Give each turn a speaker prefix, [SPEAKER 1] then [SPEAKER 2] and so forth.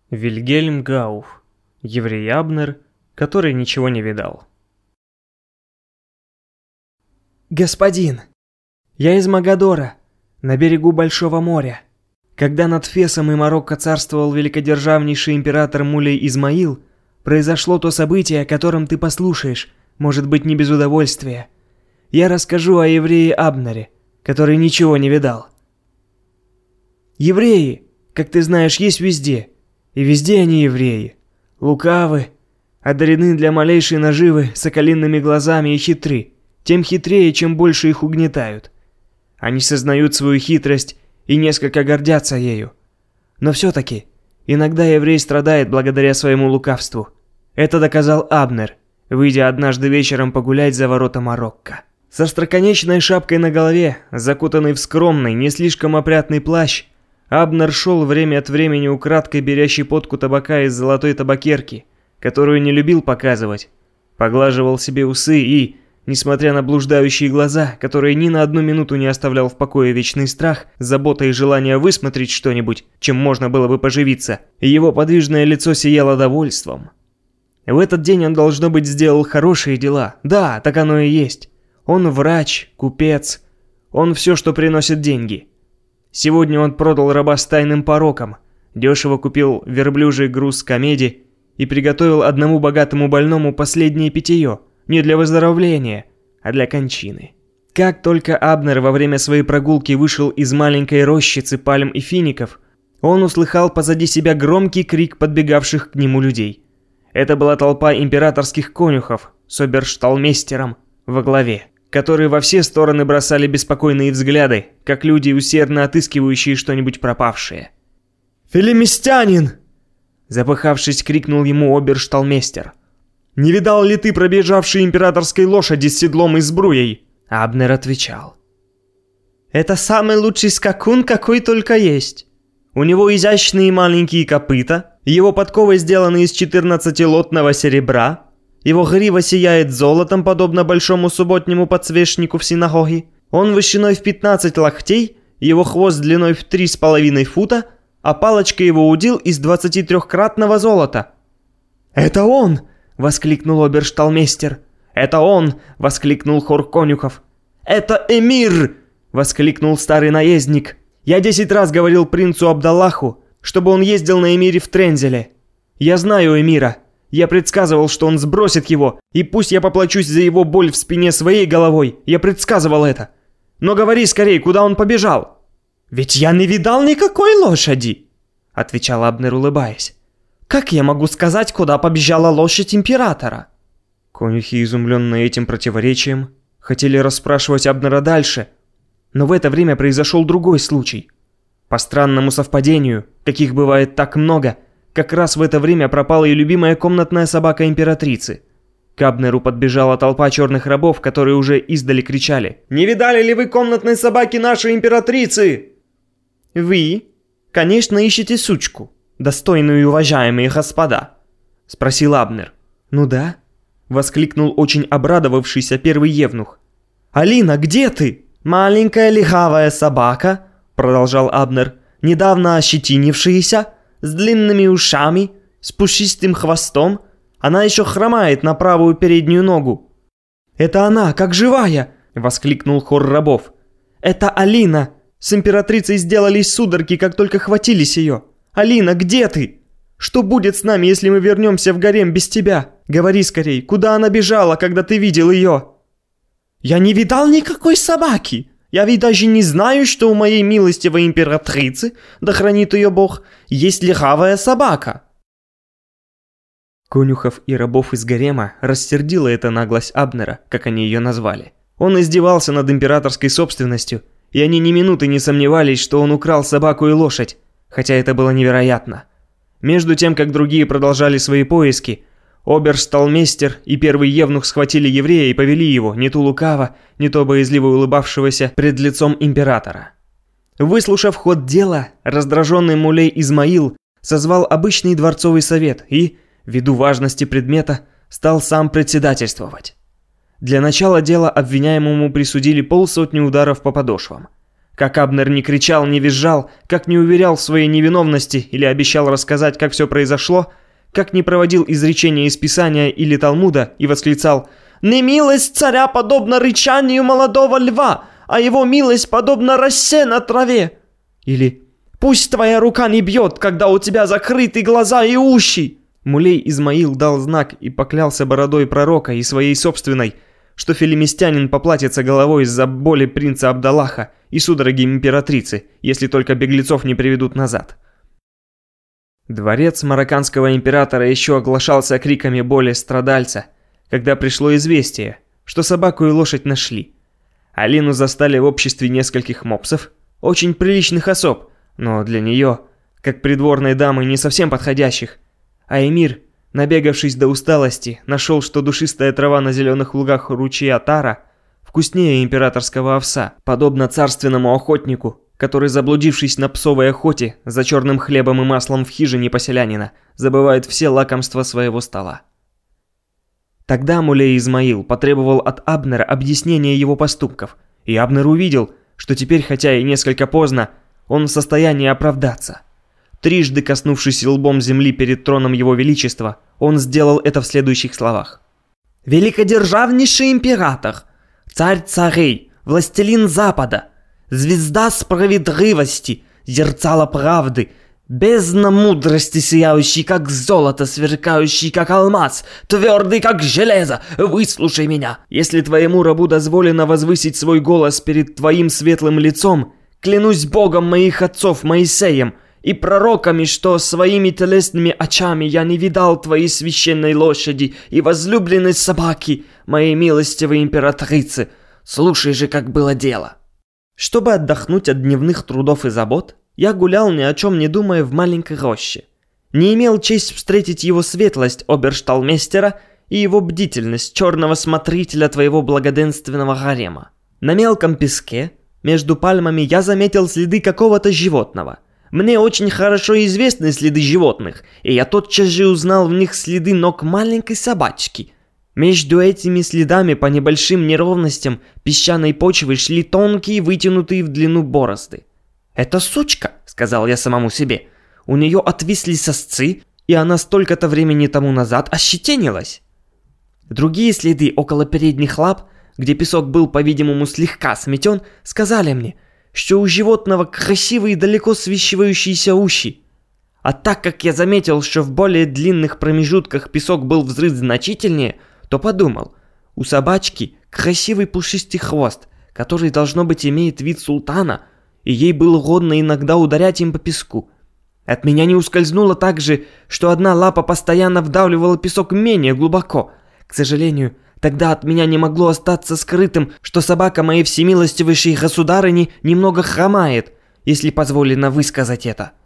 [SPEAKER 1] Вильгельм Гауф, еврей Абнер, который ничего не видал.
[SPEAKER 2] «Господин, я из Магадора, на берегу Большого моря. Когда над Фесом и Марокко царствовал великодержавнейший император Мулей Измаил, произошло то событие, о котором ты послушаешь, может быть, не без удовольствия. Я расскажу о еврее Абнере, который ничего не видал. Евреи, как ты знаешь, есть везде, и везде они евреи. Лукавы, одарены для малейшей наживы соколиными глазами и хитры, тем хитрее, чем больше их угнетают. Они сознают свою хитрость и несколько гордятся ею. Но все-таки, иногда еврей страдает благодаря своему лукавству. Это доказал Абнер, выйдя однажды вечером погулять за ворота Марокко. Со остроконечной шапкой на голове, закутанный в скромный, не слишком опрятный плащ, Абнер шел время от времени украдкой беря щепотку табака из золотой табакерки, которую не любил показывать, поглаживал себе усы и, несмотря на блуждающие глаза, которые ни на одну минуту не оставлял в покое вечный страх, забота и желание высмотреть что-нибудь, чем можно было бы поживиться, его подвижное лицо сияло довольством. В этот день он, должно быть, сделал хорошие дела. Да, так оно и есть. Он врач, купец, он все, что приносит деньги. Сегодня он продал раба с тайным пороком, дешево купил верблюжий груз комеди и приготовил одному богатому больному последнее питье, не для выздоровления, а для кончины. Как только Абнер во время своей прогулки вышел из маленькой рощицы пальм и фиников, он услыхал позади себя громкий крик подбегавших к нему людей. Это была толпа императорских конюхов с обершталмейстером во главе, которые во все стороны бросали беспокойные взгляды, как люди, усердно отыскивающие что-нибудь пропавшее. «Филимистянин!» Запыхавшись, крикнул ему обершталмейстер. «Не видал ли ты пробежавшей императорской лошади с седлом и сбруей?» Абнер отвечал. «Это самый лучший скакун, какой только есть. У него изящные маленькие копыта, его подковы сделаны из 14-лотного серебра, его грива сияет золотом, подобно большому субботнему подсвечнику в синагоге. Он вышиной в 15 локтей, его хвост длиной в 3,5 фута, а палочка его удил из 23-кратного золота». «Это он!» — воскликнул обершталмейстер. «Это он!» — воскликнул хор конюхов. «Это эмир!» — воскликнул старый наездник. «Я 10 раз говорил принцу Абдаллаху, чтобы он ездил на эмире в Трензеле. Я знаю эмира. Я предсказывал, что он сбросит его, и пусть я поплачусь за его боль в спине своей головой. Я предсказывал это. Но говори скорее, куда он побежал?» «Ведь я не видал никакой лошади!» — отвечал Абнер, улыбаясь. «Как я могу сказать, куда побежала лошадь императора?» Конюхи, изумленные этим противоречием, хотели расспрашивать Абнера дальше, но в это время произошел другой случай. По странному совпадению, каких бывает так много, как раз в это время пропала и любимая комнатная собака императрицы. К Абнеру подбежала толпа черных рабов, которые уже издали кричали: «Не видали ли вы комнатной собаки нашей императрицы?» «Вы, конечно, ищете сучку, достойную и уважаемые господа?» — спросил Абнер. «Ну да», — воскликнул очень обрадовавшийся первый евнух. «Алина, где ты?» «Маленькая легавая собака», — продолжал Абнер, «недавно ощетинившаяся, с длинными ушами, с пушистым хвостом. Она еще хромает на правую переднюю ногу». «Это она, как живая!» — воскликнул хор рабов. «Это Алина! С императрицей сделались судороги, как только хватились ее. Алина, где ты? Что будет с нами, если мы вернемся в гарем без тебя? Говори скорей, куда она бежала, когда ты видел ее?» «Я не видал никакой собаки. Я ведь даже не знаю, что у моей милостивой императрицы, да хранит ее Бог, есть легавая собака». Конюхов и рабов из гарема рассердила эта наглость Абнера, как они ее назвали. Он издевался над императорской собственностью, и они ни минуты не сомневались, что он украл собаку и лошадь, хотя это было невероятно. Между тем, как другие продолжали свои поиски, обершталмейстер и первый евнух схватили еврея и повели его, не то лукаво, не то боязливо улыбавшегося пред лицом императора. Выслушав ход дела, раздраженный Мулей Измаил созвал обычный дворцовый совет и, ввиду важности предмета, стал сам председательствовать. Для начала дела обвиняемому присудили 50 ударов по подошвам.
[SPEAKER 1] Как Абнер не кричал, не визжал, как не уверял в своей невиновности или обещал рассказать, как все произошло, как не проводил изречения из Писания или Талмуда и восклицал «Немилость царя подобна рычанию молодого льва, а его милость подобна росе на траве». Или «Пусть твоя рука не бьет, когда у тебя закрыты глаза и уши». Мулей Измаил дал знак и поклялся бородой пророка и своей собственной, что филимистянин поплатится головой из-за боли принца Абдаллаха и судороги императрицы, если только беглецов не приведут назад. Дворец марокканского императора еще оглашался криками боли страдальца, когда пришло известие, что собаку и лошадь нашли. Алину застали в обществе нескольких мопсов, очень приличных особ, но для нее, как придворной дамы, не совсем подходящих. А эмир, набегавшись до усталости, нашел, что душистая трава на зеленых лугах ручья Тара вкуснее императорского овса, подобно царственному охотнику, который, заблудившись на псовой охоте за черным хлебом и маслом в хижине поселянина, забывает все лакомства своего стола. Тогда Мулей Измаил потребовал от Абнера объяснения его поступков, и Абнер увидел, что теперь, хотя и несколько поздно, он в состоянии оправдаться. Трижды коснувшись лбом земли перед троном его величества, он сделал это в следующих словах. «Великодержавнейший император, царь царей, властелин Запада, звезда справедливости, зерцало правды, бездна мудрости, сияющий как золото, сверкающий как алмаз, твердый как железо, выслушай меня. Если твоему рабу дозволено возвысить свой голос перед твоим светлым лицом, клянусь Богом моих отцов Моисеем и пророками, что своими телесными очами я не видал твоей священной лошади и возлюбленной собаки, моей милостивой императрицы. Слушай же, как было дело». Чтобы отдохнуть от дневных трудов и забот, я гулял, ни о чем не думая, в маленькой роще. Не имел честь встретить его светлость обершталмейстера и его бдительность черного смотрителя твоего благоденственного гарема. На мелком песке, между пальмами, я заметил следы какого-то животного. Мне очень хорошо известны следы животных, и я тотчас же узнал в них следы ног маленькой собачки. Между этими следами по небольшим неровностям песчаной почвы шли тонкие, вытянутые в длину борозды. «Это сучка», — сказал я самому себе. «У нее отвисли сосцы, и она столько-то времени тому назад ощетинилась». Другие следы около передних лап, где песок был, по-видимому, слегка сметен, сказали мне, что у животного красивые далеко свищивающиеся уши. А так как я заметил, что в более длинных промежутках песок был взрыт значительнее, то подумал, у собачки красивый пушистый хвост, который, должно быть, имеет вид султана, и ей было угодно иногда ударять им по песку. От меня не ускользнуло также, что одна лапа постоянно вдавливала песок менее глубоко. К сожалению, тогда от меня не могло остаться скрытым, что собака моей всемилостивейшей государыни немного хромает, если позволено высказать это.